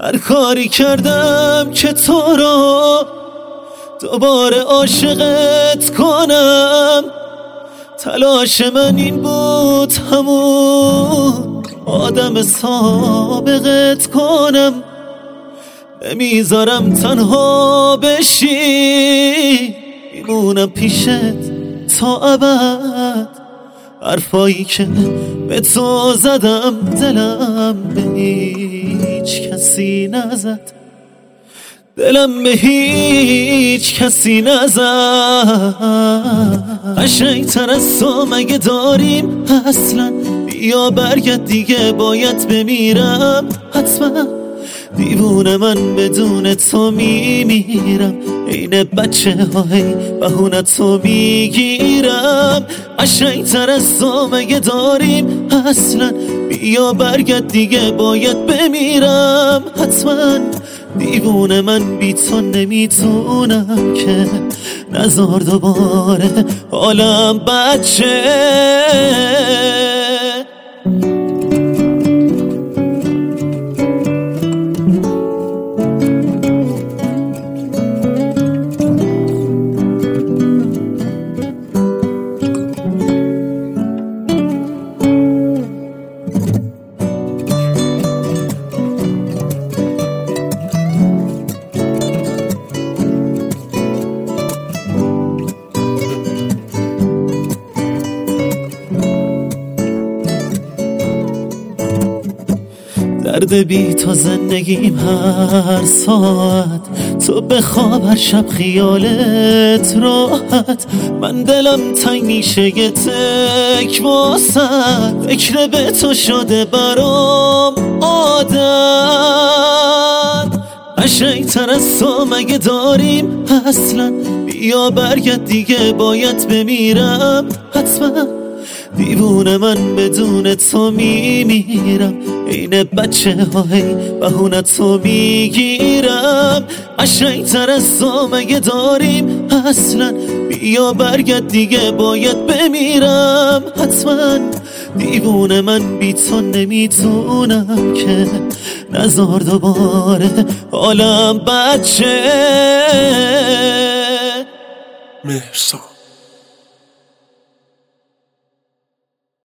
هر کاری کردم که تو رو دوباره عاشقت کنم. تلاش من این بود همون آدم سابقت کنم. نمیذارم تنها بشی، میمونم پیشت تا ابد. حرفایی که به تو زدم دلم به هیچ کسی نزد، دلم به هیچ کسی نزد. قشنگ‌تر از تو مگه داریم اصلا؟ بیا برگرد دیگه، باید بمیرم حتما. دیوونه من بدون تو میمیرم، عین بچه های بهونت تو میگیرم. قشنگ‌تر از تو مگه داریم اصلا؟ بیا برگرد دیگه، باید بمیرم حتما. دیوونه من بی تو نمیتونم که، نزار دوباره حالم بچه. درد بی تو زندگیم هر ساعت، تو بخواب هر شب خیالت راحت. من دلم تنگ میشه یه تک واسط، فکر به تو شده برام عادت. قشنگ‌تر از تو مگه داریم اصلا؟ بیا برگرد دیگه، باید بمیرم حتما. دیوونه من بدون تو میمیرم، عین بچه های بهونت تو میگیرم. قشنگ‌تر از تو مگه داریم اصلا؟ بیا برگرد دیگه، باید بمیرم حتما. دیوونه من بی تو نمیتونم که، نزار دوباره حالم بچه. مهرسان